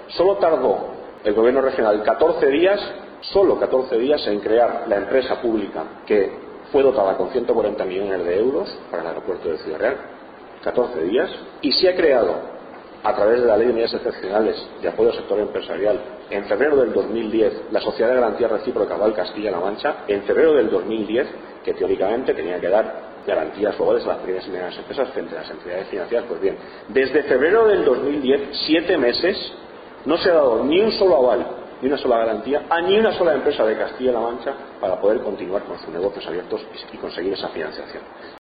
Solo tardó el Gobierno regional 14 días, solo 14 días, en crear la empresa pública que fue dotada con 140 millones de euros para el aeropuerto de Ciudad Real. 14 días. Y se ha creado, a través de la Ley de Medidas Excepcionales de Apoyo al Sector Empresarial, en febrero del 2010, la Sociedad de Garantía Recíproca Val Castilla-La Mancha, en febrero del 2010, que teóricamente tenía que dar garantías globales a las pequeñas y medianas empresas frente a las entidades financieras. Pues bien, desde febrero del 2010, 7 meses, no se ha dado ni un solo aval, ni una sola garantía a ni una sola empresa de Castilla-La Mancha para poder continuar con sus negocios abiertos y conseguir esa financiación.